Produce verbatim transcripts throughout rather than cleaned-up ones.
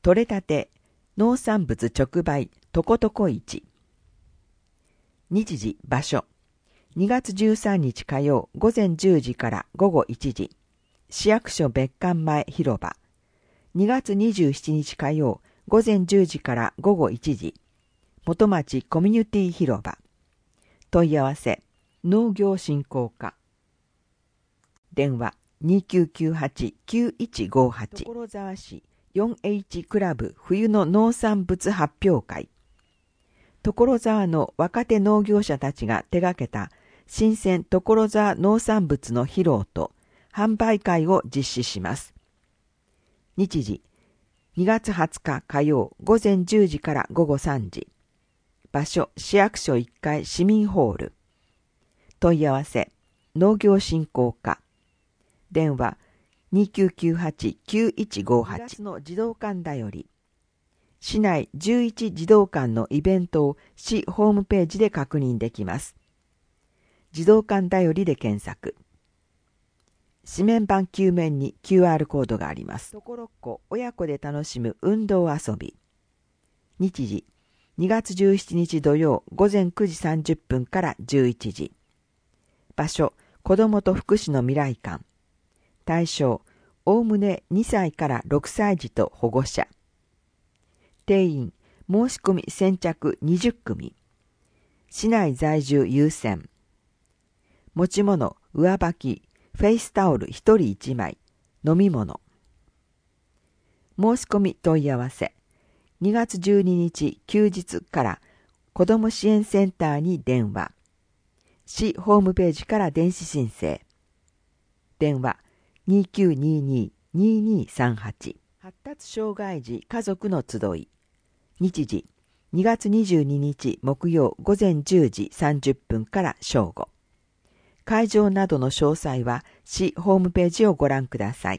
取れたて農産物直売とことこ市。日時場所にがつじゅうさんにち火曜午前じゅうじから午後いちじ、市役所別館前広場。にがつにじゅうしちにち火曜午前じゅうじから午後いちじ、元町コミュニティ広場。問い合わせ農業振興課。電話にきゅうきゅうはち きゅういちごはち。所沢市 フォーエイチ クラブ冬の農産物発表会。所沢の若手農業者たちが手掛けた新鮮所沢農産物の披露と販売会を実施します。日時にがつはつか火曜午前じゅうじから午後さんじ。場所市役所いっかい市民ホール。問い合わせ農業振興課。電話にきゅうきゅうはち きゅういちごはち。にがつの児童館だより。市内じゅういち児童館のイベントを市ホームページで確認できます。児童館だよりで検索。紙面板球面に キューアール コードがあります。ところっこ親子で楽しむ運動遊び。日時にがつじゅうしちにち土曜午前くじさんじゅっぷんからじゅういちじ。場所子どもと福祉の未来館。対象おおむねにさいからろくさい児と保護者。定員申し込み先着にじゅっくみ。市内在住優先。持ち物上履きフェイスタオルひとりいちまい。飲み物。申し込み問い合わせにがつじゅうににち休日から子ども支援センターに電話。市ホームページから電子申請。電話にきゅうにに ににさんはち。発達障害児家族の集い。日時にがつにじゅうににち木曜午前じゅうじさんじゅっぷんから正午。会場などの詳細は市ホームページをご覧ください。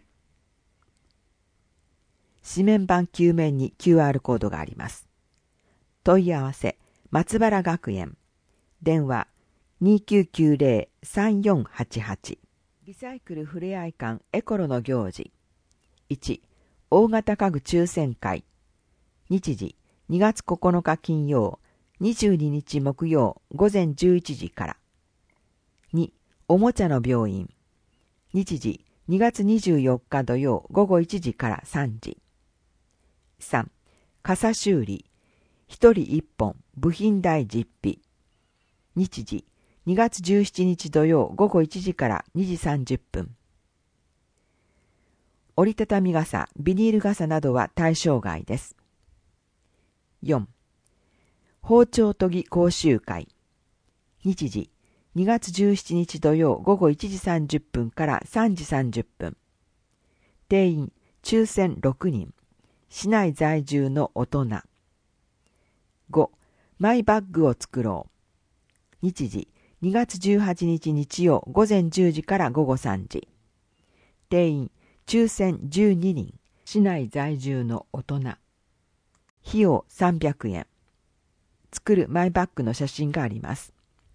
紙面板球面に キューアール コードがあります。問い合わせ松原学園。電話にきゅうきゅうぜろ さんよんはちはち。リサイクルふれあい館エコロの行事。いち. 大型家具抽選会。日時にがつここのか金曜にじゅうににち木曜午前じゅういちじから。に. おもちゃの病院。日時にがつにじゅうよっか土曜午後いちじからさんじ。さん. 傘修理ひとりいっぽん部品代実費。日時にがつじゅうしちにち土曜午後いちじからにじさんじゅっぷん。折りたたみ傘ビニール傘などは対象外です。よん. 包丁研ぎ講習会。日時にがつじゅうしちにち土曜午後いちじさんじゅっぷんからさんじさんじゅっぷん。定員抽選ろくにん。市内在住の大人。ご. マイバッグを作ろう。日時にがつじゅうはちにち日曜午前じゅうじから午後さんじ。定員抽選じゅうににん。市内在住の大人。費用さんびゃくえん。作るマイバッグの写真があります。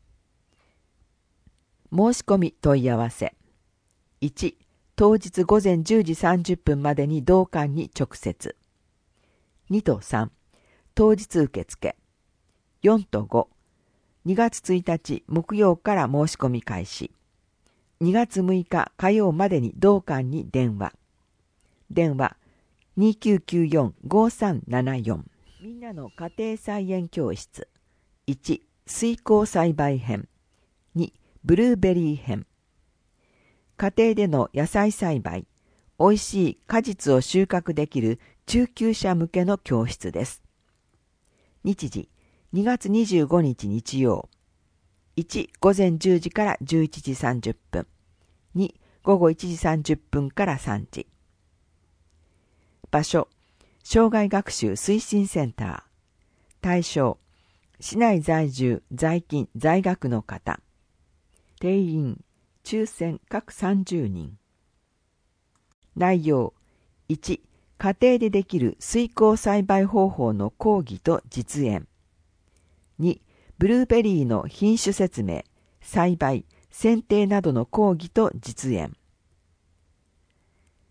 申し込み問い合わせ。いち. 当日午前じゅうじさんじゅっぷんまでに同館に直接。にとさん. 当日受付。よんとご. にがつついたち木曜から申し込み開始。にがつむいか火曜までに同館に電話。電話にきゅうきゅうよん ごさんななよん。みんなの家庭菜園教室。いち. 水耕栽培編。に. ブルーベリー編。家庭での野菜栽培、おいしい果実を収穫できる中級者向けの教室です。日時にがつにじゅうごにち日曜。いち. 午前じゅうじからじゅういちじさんじゅっぷん。に. 午後いちじさんじゅっぷんからさんじ。場所障害学習推進センター。対象市内在住在勤在学の方。定員抽選各さんじゅうにん。内容いち. 家庭でできる水耕栽培方法の講義と実演。に. ブルーベリーの品種説明、栽培、剪定などの講義と実演。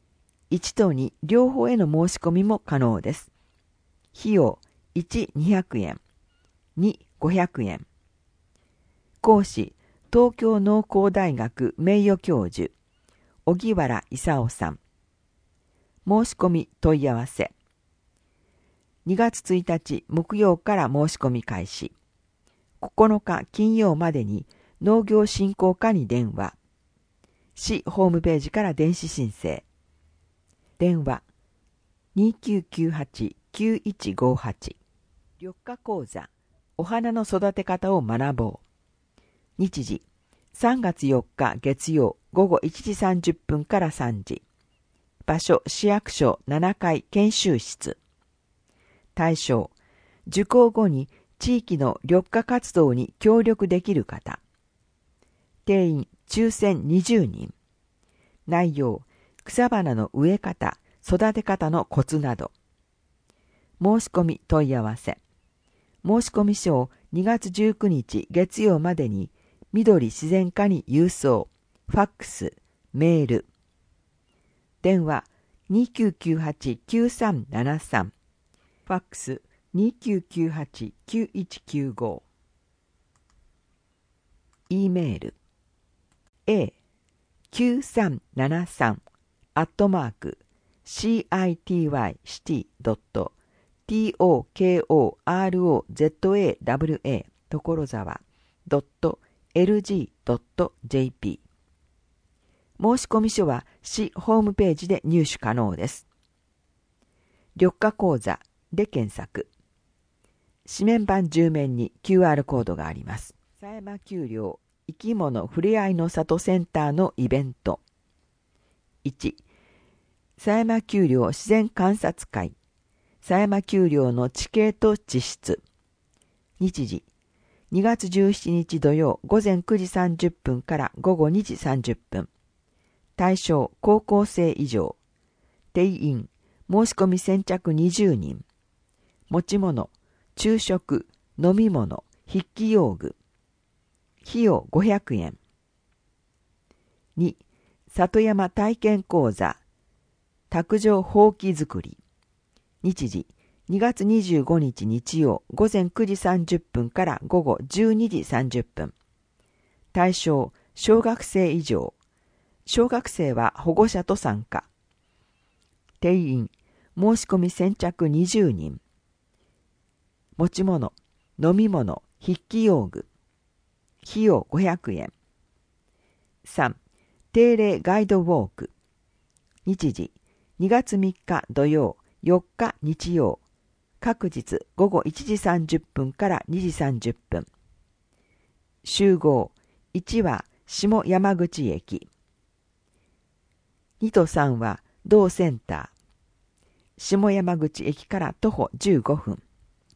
いちとに両方への申し込みも可能です。費用いち、にひゃくえん、に、ごひゃくえん。講師、東京農工大学名誉教授、荻原勲さん。申し込み問い合わせ。にがつついたち木曜から申し込み開始。ここのか金曜までに農業振興課に電話。市ホームページから電子申請。電話にきゅうきゅうはち、きゅういちごはち。緑化講座、お花の育て方を学ぼう。日時、さんがつよっか月曜午後いちじさんじゅっぷんからさんじ。場所、市役所ななかい研修室。対象、受講後に地域の緑化活動に協力できる方。定員、抽選にじゅうにん。内容、草花の植え方、育て方のコツなど。申し込み問い合わせ。申し込み書をにがつじゅうくにち月曜までに緑自然課に郵送、ファックス、メール。電話にきゅうきゅうはち、きゅうさんななさん。ファックスにきゅうきゅうはち、きゅういちきゅうご。E メール エーきゅうさんななさん アットマーク シーアイティーワイシティドット トコロ所沢 エルジードットジェーピー。 申込書は市ホームページで入手可能です。緑化講座で検索。紙面版じゅう面に キューアール コードがあります。狭山丘陵生き物ふれあいの里センターのイベント。いち、狭山丘陵自然観察会、狭山丘陵の地形と地質。日時、にがつじゅうしちにち土曜午前くじさんじゅっぷんから午後にじさんじゅっぷん。対象、高校生以上。定員、申し込み先着にじゅうにん。持ち物、昼食、飲み物、筆記用具。費用ごひゃくえん。に、里山体験講座、卓上ほうき作り。日時、にがつにじゅうごにち日曜午前くじさんじゅっぷんから午後じゅうにじさんじゅっぷん。対象、小学生以上。小学生は保護者と参加。定員、申し込み先着にじゅうにん。持ち物、飲み物、筆記用具。費用ごひゃくえん。さん、定例ガイドウォーク。日時、にがつみっか土曜、よっか日曜。各日午後いちじさんじゅっぷんからにじさんじゅっぷん。集合、いちは下山口駅。にとさんは同センター。下山口駅から徒歩じゅうごふん。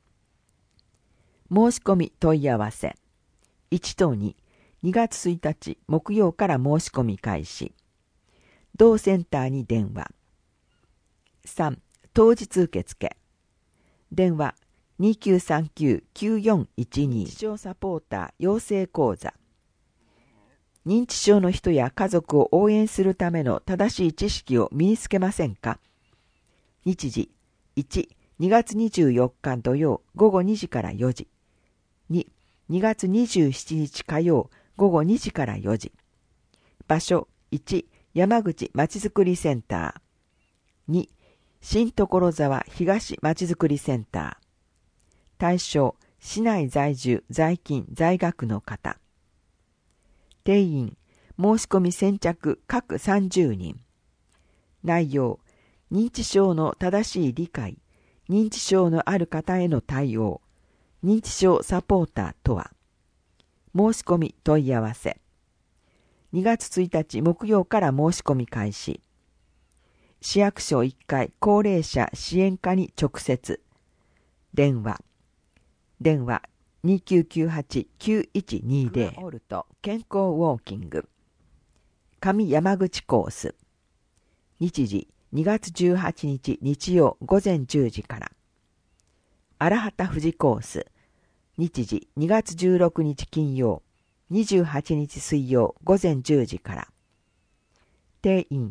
申し込み問い合わせ。いちとに、にがつついたち木曜から申し込み開始。同センターに電話。さん、当日受付。電話にきゅうさんきゅう きゅうよんいちに。認知症サポーター養成講座。認知症の人や家族を応援するための正しい知識を身につけませんか？日時いち、にがつにじゅうよっか土曜午後にじからよじ。に、にがつにじゅうしちにち火曜午後にじからよじ。場所いち、山口まちづくりセンター。に、新所沢東まちづくりセンター。対象、市内在住在勤在学の方。定員、申し込み先着各さんじゅうにん。内容、認知症の正しい理解、認知症のある方への対応、認知症サポーターとは。申し込み問い合わせ。にがつついたち木曜から申し込み開始。市役所いっかい高齢者支援課に直接。電話。電話にきゅうきゅうはち きゅういちにゼロ。オルト健康ウォーキング。上山口コース。日時にがつじゅうはちにち日曜午前じゅうじから。荒畑富士コース。日時にがつじゅうろくにち金曜、にじゅうはちにち水曜午前じゅうじから。定員、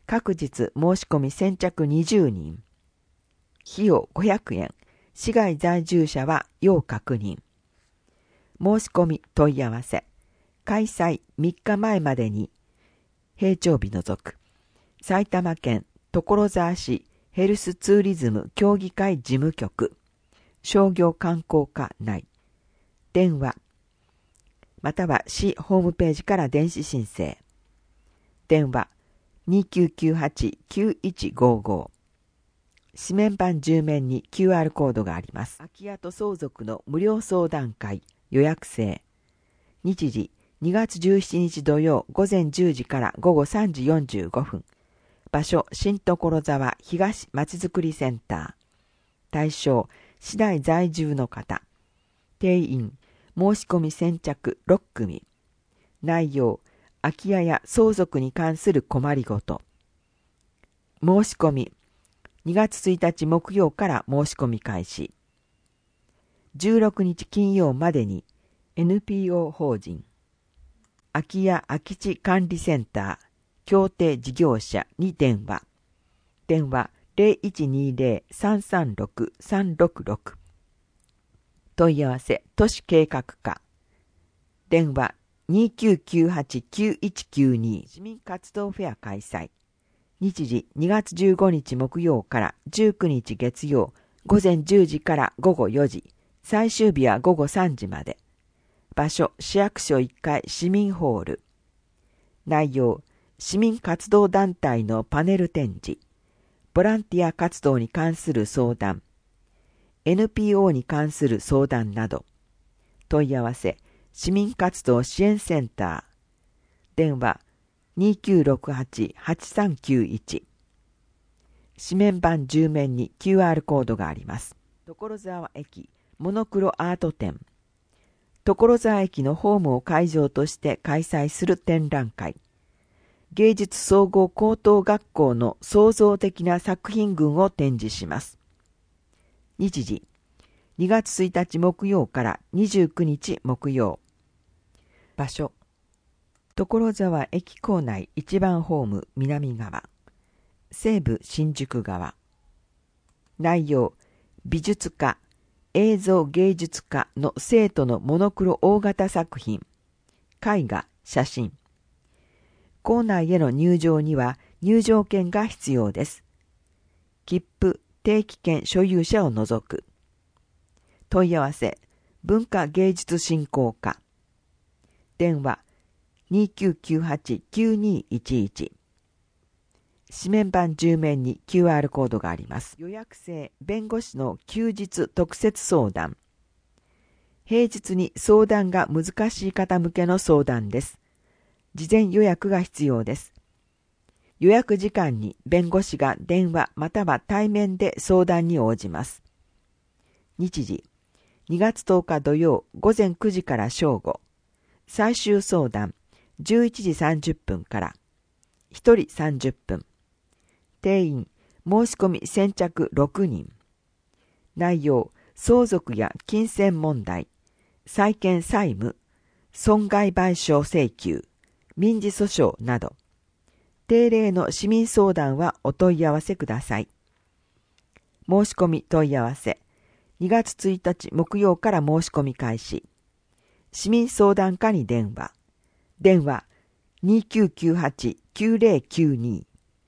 各日申し込み先着にじゅうにん。費用ごひゃくえん。市外在住者は要確認。申し込み問い合わせ。開催みっかまえまでに。平常日除く。埼玉県所沢市ヘルスツーリズム協議会事務局。商業観光課内。電話。または市ホームページから電子申請。電話 にきゅうきゅうはちきゅういちごご。紙面版じゅう面に キューアール コードがあります。空き家と相続の無料相談会予約制。日時にがつじゅうしちにち土曜午前じゅうじから午後さんじよんじゅうごふん。場所新所沢東まちづくりセンター。対象市内在住の方。定員申し込み先着ろっくみ。内容空き家や相続に関する困りごと。申し込みにがつついたち木曜から申し込み開始。じゅうろくにち金曜までに エヌピーオー 法人空き家空き地管理センター協定事業者に電話。電話 ゼロいちにゼロ さんさんろく さんろくろく。問い合わせ都市計画課。電話にきゅうきゅうはちきゅういちきゅうに。市民活動フェア開催。日時にがつじゅうごにち木曜からじゅうくにち月曜午前じゅうじから午後よじ。最終日は午後さんじまで。場所市役所いっかい市民ホール。内容市民活動団体のパネル展示。ボランティア活動に関する相談。エヌピーオー に関する相談など。問い合わせ市民活動支援センター。電話にきゅうろくはち はちさんきゅういち。紙面版じゅう面に キューアール コードがあります。所沢駅モノクロアート展。所沢駅のホームを会場として開催する展覧会。芸術総合高等学校の創造的な作品群を展示します。日時にがつついたち木曜からにじゅうくにち木曜。場所所沢駅構内一番ホーム南側。西部新宿側。内容美術家映像芸術家の生徒のモノクロ大型作品。絵画写真。構内への入場には入場券が必要です。切符定期券所有者を除く。問い合わせ文化芸術振興課。電話にきゅうきゅうはちきゅうにいちいち。紙面版じゅう面に キューアール コードがあります。予約制弁護士の休日特設相談。平日に相談が難しい方向けの相談です。事前予約が必要です。予約時間に弁護士が電話または対面で相談に応じます。日時にがつとおか土曜午前くじから正午。最終相談じゅういちじさんじゅっぷんから。ひとりさんじゅっぷん。定員申し込み先着ろくにん。内容相続や金銭問題、債権債務、損害賠償請求、民事訴訟など。定例の市民相談はお問い合わせください。申し込み問い合わせにがつついたち木曜から申し込み開始。市民相談課に電話。電話にきゅうきゅうはちきゅうゼロきゅうに。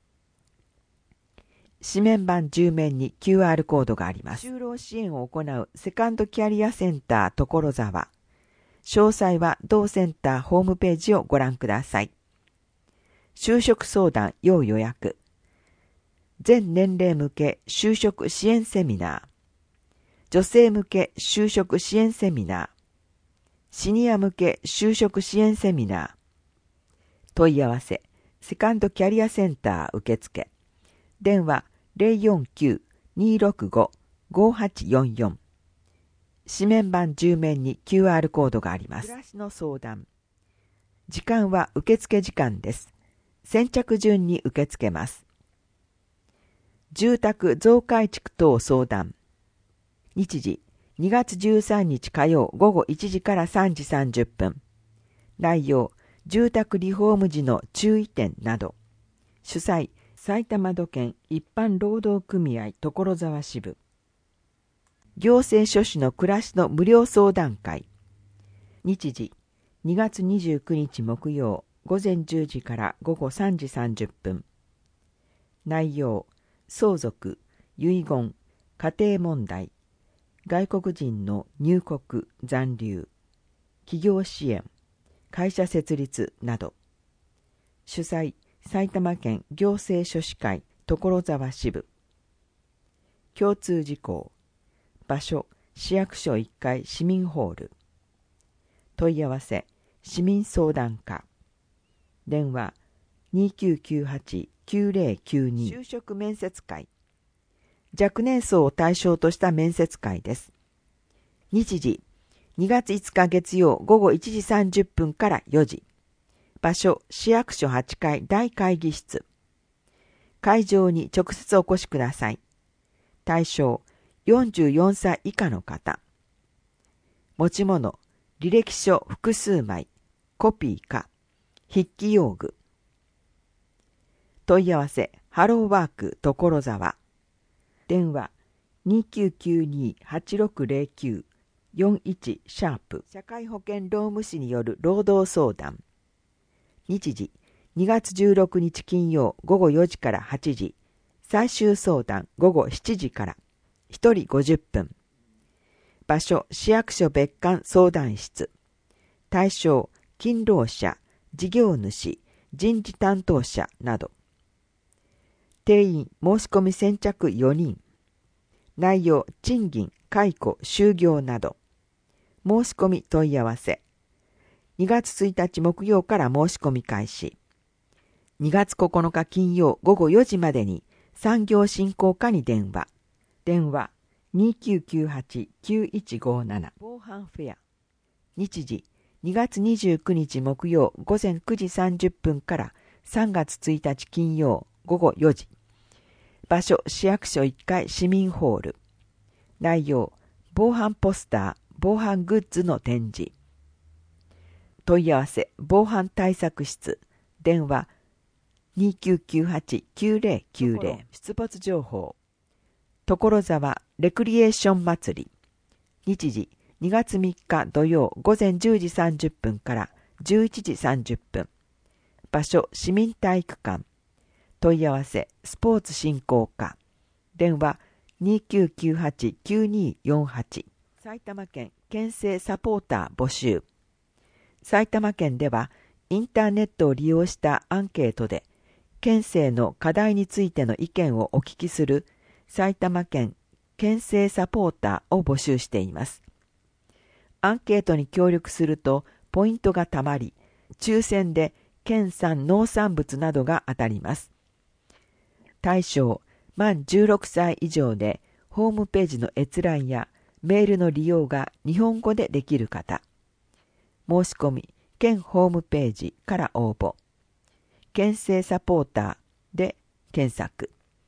紙面版じゅう面に キューアール コードがあります。就労支援を行うセカンドキャリアセンター所沢。詳細は同センターホームページをご覧ください。就職相談要予約。全年齢向け就職支援セミナー。女性向け就職支援セミナー。シニア向け就職支援セミナー。問い合わせセカンドキャリアセンター受付。電話ゼロよんきゅう にろくご ごはちよんよん。紙面版じゅう面に キューアール コードがあります。暮らしの相談。時間は受付時間です。先着順に受け付けます。住宅増改築等相談。日時にがつじゅうさんにち火曜午後いちじからさんじさんじゅっぷん。内容住宅リフォーム時の注意点など。主催埼玉土建一般労働組合所沢支部。行政書士の暮らしの無料相談会。日時にがつにじゅうくにち木曜午前じゅうじから午後さんじさんじゅっぷん。内容、相続、遺言、家庭問題、外国人の入国・残留、企業支援、会社設立など。主催、埼玉県行政書士会所沢支部。共通事項。場所、市役所いっかい市民ホール。問い合わせ、市民相談課。電話、にきゅうきゅうはち きゅうぜろきゅうに。就職面接会。若年層を対象とした面接会です。日時、にがついつか月曜午後いちじさんじゅっぷんからよじ。場所、市役所はちかい大会議室。会場に直接お越しください。対象、よんじゅうよんさい以下の方。持ち物、履歴書複数枚、コピーか、筆記用具。問い合わせ、ハローワーク所沢。電話、にきゅうきゅうに はちろくぜろきゅう よんいちシャープ社会保険労務士による労働相談。日時、にがつじゅうろくにち金曜午後よじからはちじ。最終相談午後しちじから。ひとりごじゅっぷん。場所、市役所別館相談室。対象、勤労者、事業主、人事担当者など。定員、申し込み先着よにん。内容、賃金、解雇、就業など。申し込み問い合わせ。にがつついたち木曜から申し込み開始。にがつここのか金曜午後よじまでに産業振興課に電話。電話 にきゅうきゅうはち きゅういちごなな。防犯フェア。日時、にがつにじゅうくにち木曜午前くじさんじゅっぷんからさんがつついたち金曜午後よじ。場所、市役所いっかい市民ホール。内容、防犯ポスター、防犯グッズの展示。問い合わせ、防犯対策室。電話、にきゅうきゅうはち きゅうぜろきゅうぜろ。出没情報。所沢レクリエーション祭り。日時、にがつみっか土曜午前じゅうじさんじゅっぷんからじゅういちじさんじゅっぷん。場所、市民体育館。問い合わせ、スポーツ振興課。電話、にきゅうきゅうはち きゅうによんはち。埼玉県県政サポーター募集。埼玉県では、インターネットを利用したアンケートで、県政の課題についての意見をお聞きする埼玉県県政サポーターを募集しています。アンケートに協力するとポイントがたまり、抽選で県産農産物などが当たります。対象、満じゅうろくさい以上でホームページの閲覧やメールの利用が日本語でできる方。申し込み、県ホームページから応募。県政サポーターで検索。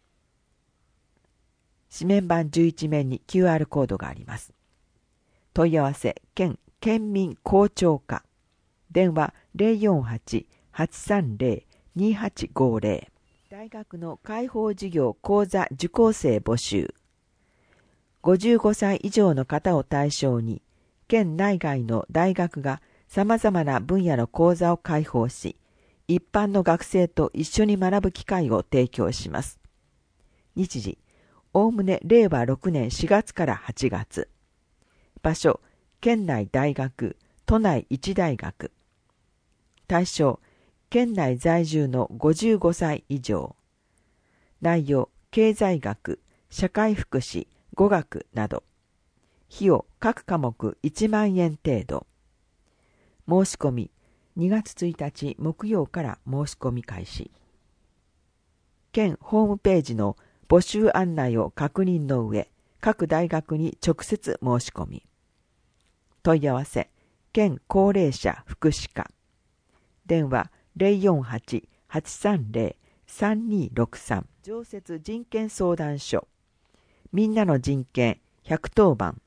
紙面板じゅういちめんに キューアール コードがあります。問い合わせ、県県民公聴課。電話 ゼロよんはち はちさんゼロ にはちごゼロ。大学の開放授業講座受講生募集。ごじゅうごさい以上の方を対象に、県内外の大学がさまざまな分野の講座を開放し、一般の学生と一緒に学ぶ機会を提供します。日時、おおむねれいわろくねんしがつからはちがつ。場所、県内大学、都内一大学。対象、県内在住のごじゅうごさい以上。内容、経済学、社会福祉、語学など。費用、各科目いちまんえん程度。申し込み、にがつついたち木曜から申し込み開始。県ホームページの募集案内を確認の上、各大学に直接申し込み。問い合わせ、県高齢者福祉課。電話 ゼロよんはち はちさんゼロ さんにろくさん。常設人権相談所。みんなの人権ひゃくとおばん。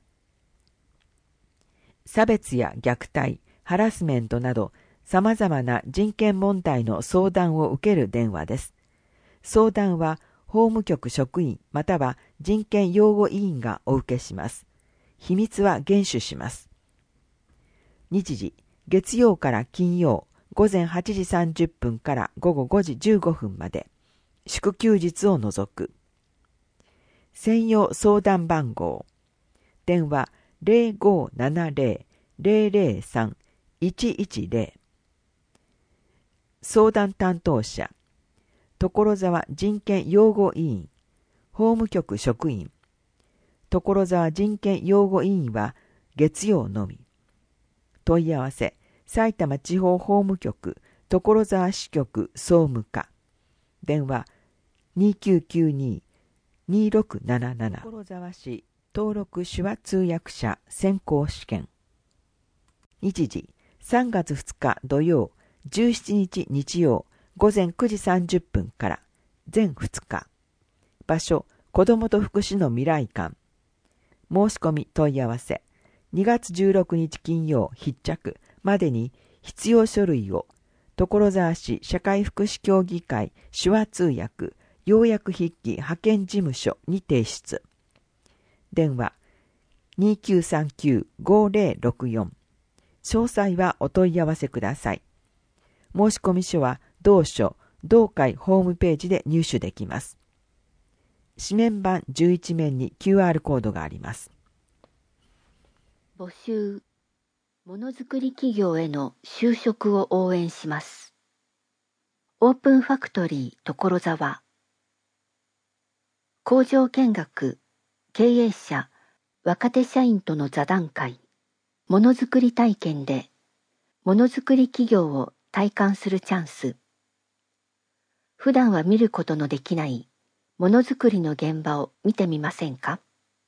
差別や虐待、ハラスメントなど、さまざまな人権問題の相談を受ける電話です。 相談は法務局職員または人権擁護委員がお受けします。秘密は厳守します。日時、月曜から金曜、午前はちじさんじゅっぷんから午後ごじじゅうごふんまで、祝休日を除く。専用相談番号。電話 ゼロごーななゼロ ゼロゼロさん いちいちゼロ。相談担当者。所沢人権擁護委員、法務局職員。所沢人権擁護委員は月曜のみ。問い合わせ、埼玉地方法務局所沢支局総務課。電話にきゅうきゅうに にろくななな。所沢市登録手話通訳者選考試験。日時、さんがつふつか土曜、じゅうしちにち日曜、午前くじさんじゅっぷんから全ふつか。場所、子どもと福祉の未来館。申し込み問い合わせ、にがつじゅうろくにち金曜必着までに必要書類を所沢市社会福祉協議会手話通訳要約筆記派遣事務所に提出。電話にきゅうさんきゅう ごゼロろくよん。詳細はお問い合わせください。申込書は同書同会ホームページで入手できます。紙面版じゅういち面に キューアール コードがあります。 募集。ものづくり企業への就職を応援します。オープンファクトリー所沢。工場見学、経営者、若手社員との座談会、ものづくり体験で、ものづくり企業を体感するチャンス。普段は見ることのできないものづくりの現場を見てみませんか？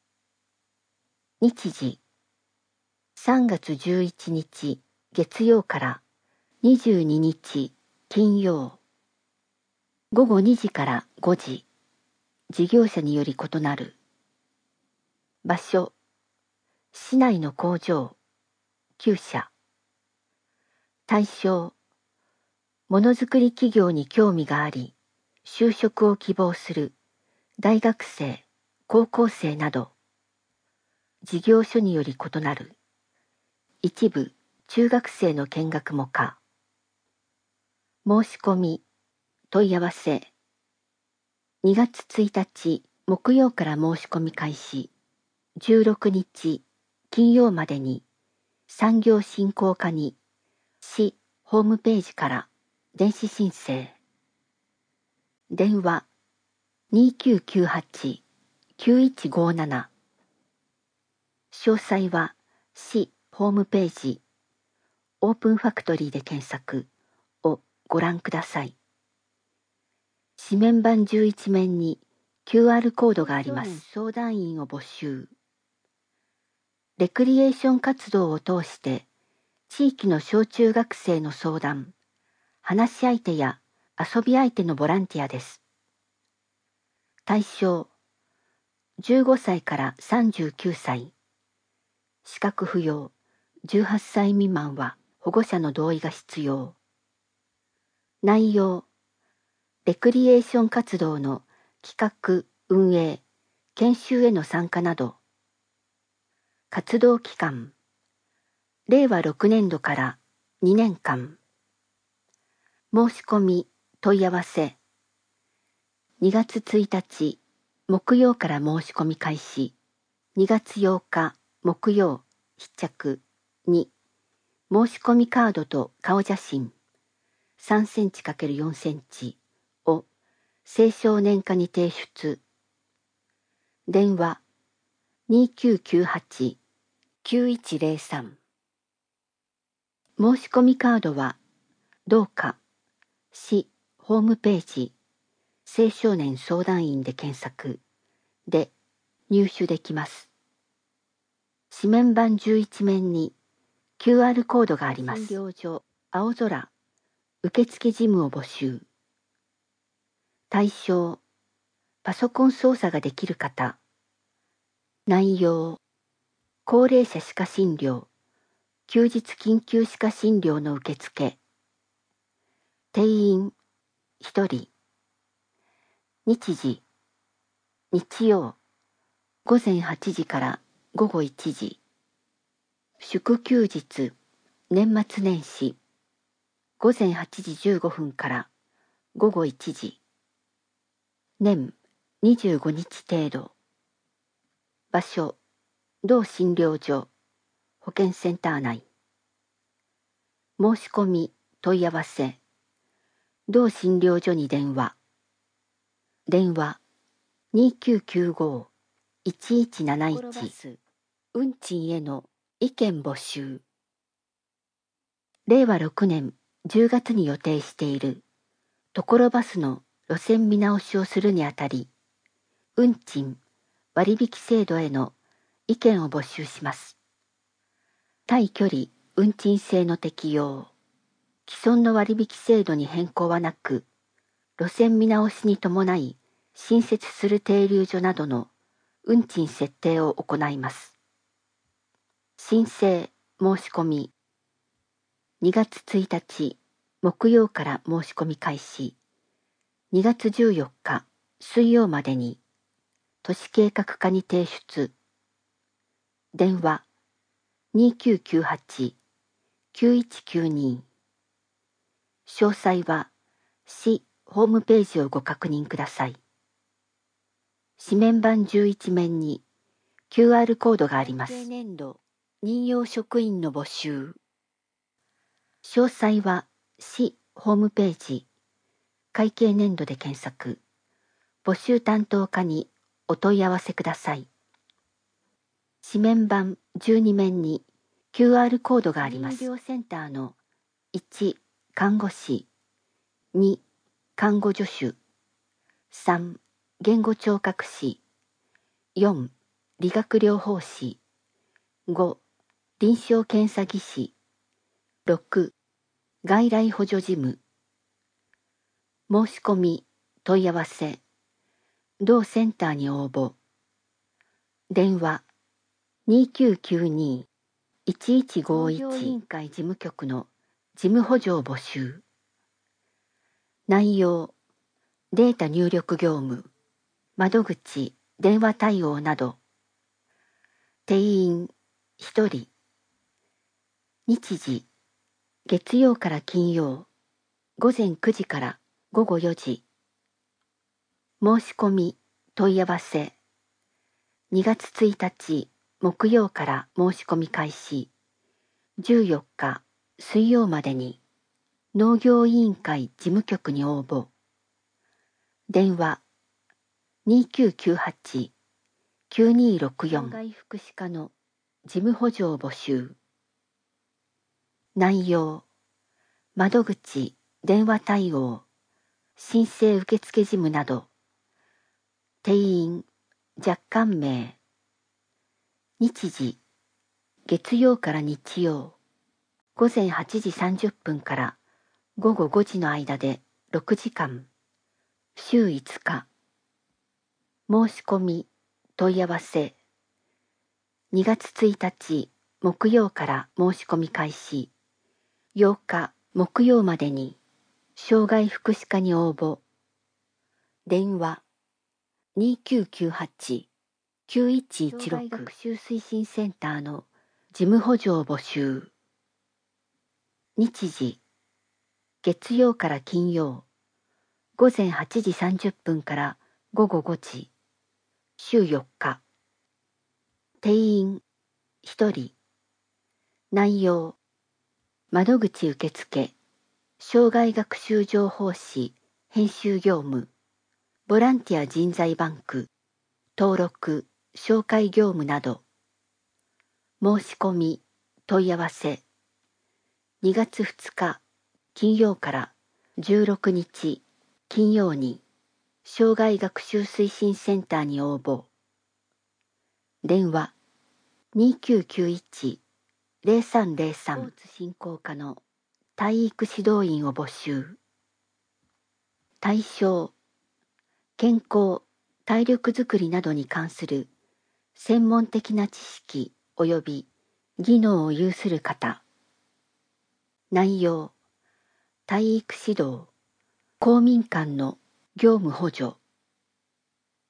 日時、さんがつじゅういちにち月曜からにじゅうににち金曜。ごごにじからごじ。事業者により異なる。場所、市内の工場、きゅうしゃ。対象、ものづくり企業に興味があり、就職を希望する大学生、高校生など。事業所により異なる。一部、中学生の見学も可。申し込み、問い合わせ。にがつついたち木曜から申し込み開始。じゅうろくにち金曜までに産業振興課に市ホームページから電子申請。電話にきゅうきゅうはち きゅういちごなな。詳細は市ホームページオープンファクトリーで検索をご覧ください。紙面版じゅういち面に キューアール コードがあります。相談員を募集。レクリエーション活動を通して地域の小中学生の相談、話し相手や遊び相手のボランティアです。対象、じゅうごさいからさんじゅうきゅうさい。資格不要、じゅうはっさい未満は保護者の同意が必要。内容、レクリエーション活動の企画、運営、研修への参加など。活動期間、れいわろくねんどからにねんかん。申し込み、問い合わせ。にがつついたち木曜から申し込み開始。にがつようか木曜必着。に申し込みカードと顔写真さんセンチ×よんセンチを青少年課に提出。電話にきゅうきゅうはち きゅういちゼロさん。申し込みカードはどうか市ホームページ青少年相談員で検索で入手できます。紙面版じゅういち面に キューアール コードがあります。診療所青空受付事務を募集。対象、パソコン操作ができる方。内容、高齢者歯科診療、休日緊急歯科診療の受付。定員ひとり。 日時、日曜、午前はちじから午後いちじ。祝休日、年末年始、午前はちじじゅうごふんから午後いちじ。年にじゅうごにち程度。場所、同診療所、保健センター内。申し込み、問い合わせ、同診療所に電話。電話、にきゅうきゅうご いちいちなないち。運賃への意見募集。れいわろくねんじゅうがつに予定しているところバスの路線見直しをするにあたり、運賃割引制度への意見を募集します。対距離運賃制の適用、既存の割引制度に変更はなく、路線見直しに伴い新設する停留所などの運賃設定を行います。申請申し込み、にがつついたち木曜から申し込み開始、にがつじゅうよっか水曜までに都市計画課に提出。電話にきゅうきゅうはち きゅういちきゅうに。詳細は市ホームページをご確認ください。紙面板じゅういち面に キューアール コードがあります。年度任用職員の募集。詳細は市ホームページ会計年度で検索。募集担当課にお問い合わせください。紙面板じゅうに面に キューアール コードがあります。医療センターのいち、看護師、に、看護助手、さん、言語聴覚士、よん、理学療法士、ご、臨床検査技師、ろく、外来補助事務。申し込み、問い合わせ、同センターに応募。電話にきゅうきゅうに いちいちごいち。農業委員会事務局の事務補助を募集。内容、データ入力業務、窓口、電話対応など。定員ひとり。日時、月曜から金曜、午前くじから午後よじ。申し込み、問い合わせ。にがつついたち木曜から申し込み開始。じゅうよっか水曜までに農業委員会事務局に応募。電話にきゅうきゅうはち きゅうにろくよん。障害福祉課の事務補助を募集。内容、窓口、電話対応、申請受付事務など。定員、若干名。日時、月曜から日曜、午前はちじさんじゅっぷんから午後ごじの間でろくじかん、週いつか。申し込み、問い合わせ。にがつついたち木曜から申し込み開始。ようか木曜までに障害福祉課に応募。電話にきゅうきゅうはち きゅういちいちろく。障害学習推進センターの事務補助を募集。日時、月曜から金曜、午前はちじさんじゅっぷんから午後ごじ、週よっか。定員ひとり。内容、窓口受付、障害学習情報誌編集業務、ボランティア人材バンク、登録、紹介業務など。申し込み、問い合わせ。にがつふつか金曜からじゅうろくにち金曜に障害学習推進センターに応募。電話にきゅうきゅういち ゼロさんゼロさん。スポーツ振興課の体育指導員を募集。対象、健康、体力づくりなどに関する専門的な知識及び技能を有する方。内容、体育指導、公民館の業務補助、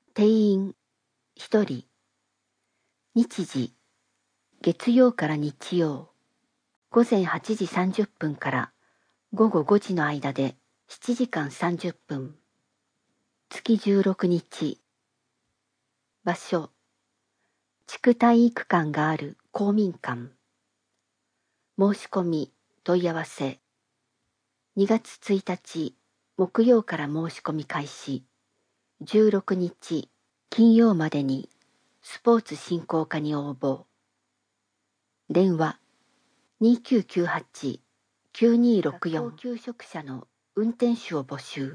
定員ひとり。日時、月曜から日曜、午前はちじさんじゅっぷんから午後ごじの間でしちじかんさんじゅっぷん。月じゅうろくにち。場所、地区体育館がある公民館。申し込み、問い合わせ。にがつついたち、木曜から申し込み開始。じゅうろくにち、金曜までにスポーツ振興課に応募。電話にきゅうきゅうはち きゅうにろくよん。学校給食車の運転手を募集。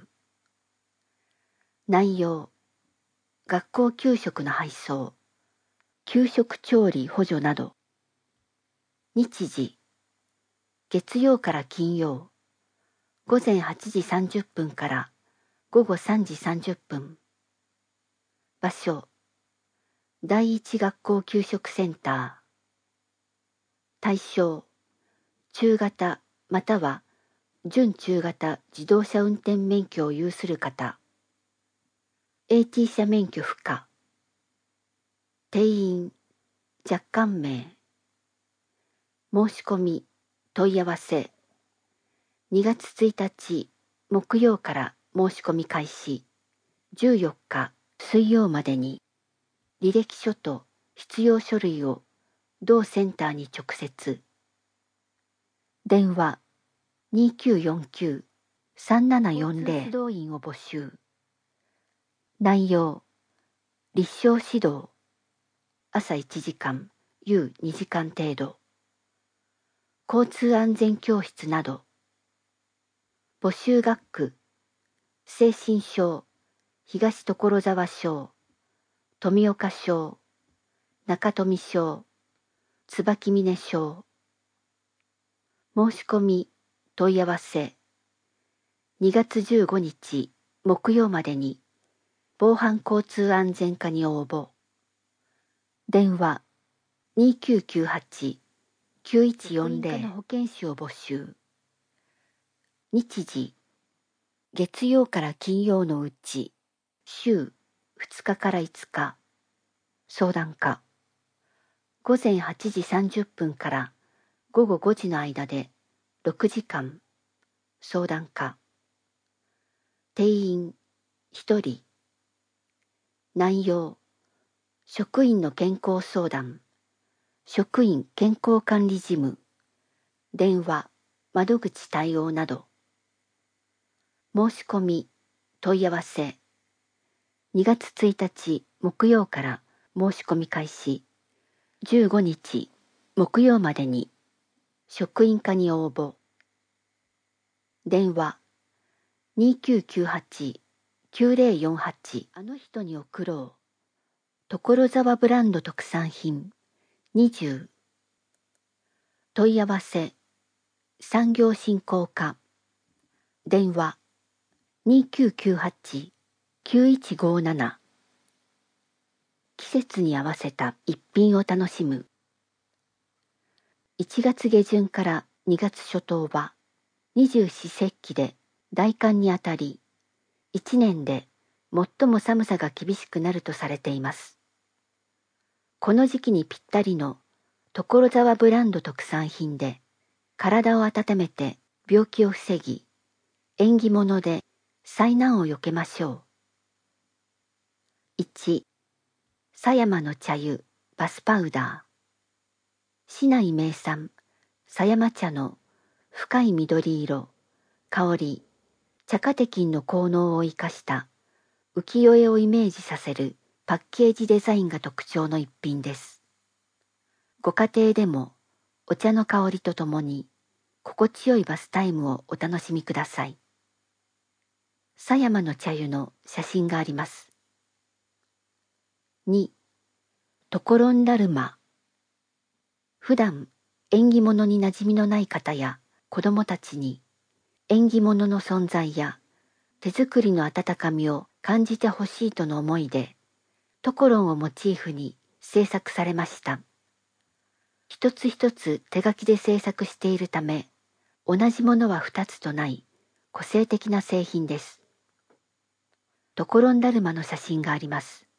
内容、学校給食の配送、給食調理補助など。日時、月曜から金曜、午前はちじさんじゅっぷんから午後さんじさんじゅっぷん。場所、第一学校給食センター。対象、中型または準中型自動車運転免許を有する方。エーティー 車免許不可。定員、若干名。申し込み、問い合わせ。にがつついたち、木曜から申し込み開始。じゅうよっか、水曜までに、履歴書と必要書類を同センターに直接。電話にきゅうよんきゅう さんななよんぜろ。指導員を募集。内容、立正指導。朝いちじかん、夕にじかん程度。交通安全教室など。募集学区、精神省、東所沢省、富岡省、中富省、椿峰省。申し込み、問い合わせ。にがつじゅうごにち、木曜までに、防犯交通安全課に応募。電話にきゅうきゅうはち きゅういちよんぜろ。の保健師を募集。日時、月曜から金曜のうち、週ふつかからいつか。相談課。午前はちじさんじゅっぷんから午後ごじの間でろくじかん。相談課。定員ひとり。内容、職員の健康相談、職員健康管理事務、電話、窓口対応など。申し込み、問い合わせ。にがつついたち木曜から申し込み開始。じゅうごにち木曜までに職員課に応募。電話にきゅうきゅうはち きゅうぜろよんはち。あの人に送ろう。所沢ブランド特産品にじゅう。問い合わせ産業振興課。電話にきゅうきゅうはち きゅういちごなな。季節に合わせた一品を楽しむ。いちがつげじゅんからにがつ初頭は二十四節気で大寒にあたり、一年で最も寒さが厳しくなるとされています。この時期にぴったりの所沢ブランド特産品で、体を温めて病気を防ぎ、縁起物で災難をよけましょう。いち、狭山の茶湯バスパウダー。市内名産狭山茶の深い緑色、香り、茶化テキンの効能を生かした浮世絵をイメージさせるパッケージデザインが特徴の一品です。ご家庭でもお茶の香りとともに心地よいバスタイムをお楽しみください。狭山の茶湯の写真があります。に、トコロンダルマ。普段縁起物に馴染みのない方や子供たちに縁起物の存在や手作りの温かみを感じてほしいとの思いで、トコロンをモチーフに制作されました。一つ一つ手書きで制作しているため、同じものは二つとない個性的な製品です。トコロンダルマの写真があります。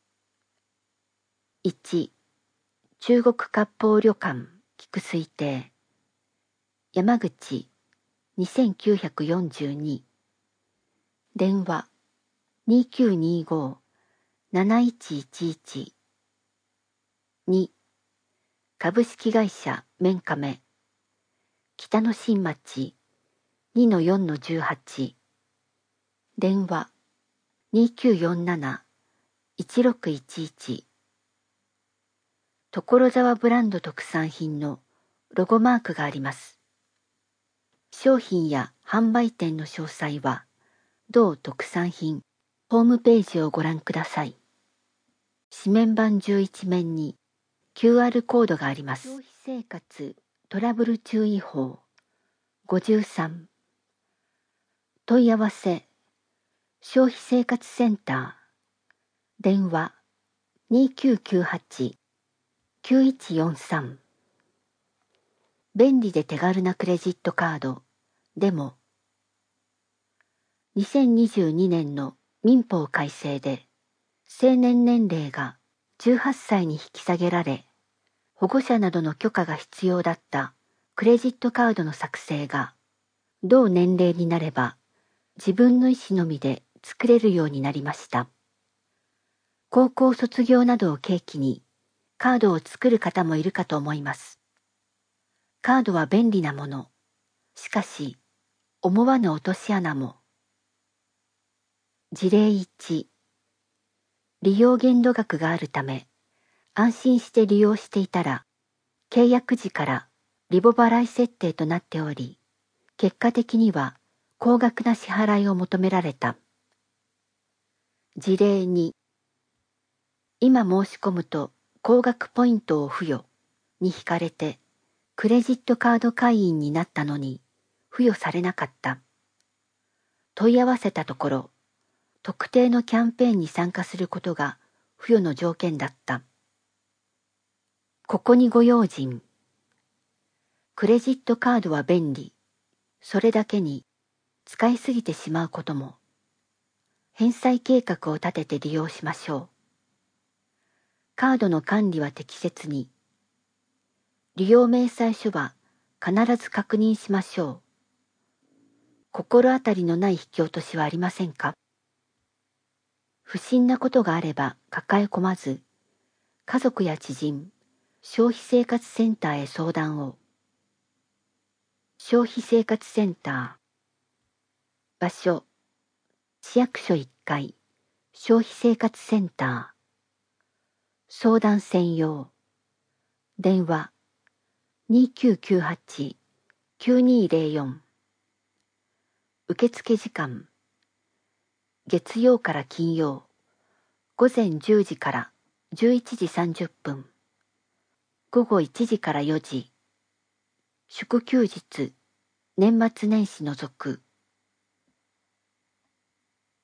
いち、中国割烹旅館菊水亭山口にせんきゅうひゃくよんじゅうに、電話にきゅうにごーなないちいちいち。に、株式会社綿亀北の新町 にのよんのじゅうはち。電話にきゅうよんなないちろくいちいち。所沢ブランド特産品のロゴマークがあります。商品や販売店の詳細は同特産品ホームページをご覧ください。紙面板じゅういち面に キューアール コードがあります。消費生活トラブル注意報ごじゅうさん。問い合わせ消費生活センター電話にきゅうきゅうはち きゅういちよんさん。便利で手軽なクレジットカードでもにせんにじゅうにねんの民法改正で成年年齢がじゅうはっさいに引き下げられ、保護者などの許可が必要だったクレジットカードの作成が同年齢になれば自分の意思のみで作れるようになりました。高校卒業などを契機にカードを作る方もいるかと思います。カードは便利なもの。しかし、思わぬ落とし穴も。事例いち、利用限度額があるため、安心して利用していたら、契約時からリボ払い設定となっており、結果的には高額な支払いを求められた。事例に、今申し込むと高額ポイントを付与に引かれて、クレジットカード会員になったのに付与されなかった。問い合わせたところ、特定のキャンペーンに参加することが付与の条件だった。ここにご用心。クレジットカードは便利。それだけに使いすぎてしまうことも。返済計画を立てて利用しましょう。カードの管理は適切に。利用明細書は必ず確認しましょう。心当たりのない引き落としはありませんか？不審なことがあれば抱え込まず、家族や知人、消費生活センターへ相談を。消費生活センター。場所、市役所いっかい、消費生活センター。相談専用。電話、にきゅうきゅうはち きゅうにゼロよん。受付時間、月曜から金曜、午前じゅうじからじゅういちじさんじゅっぷん、午後いちじからよじ、祝休日、年末年始除く。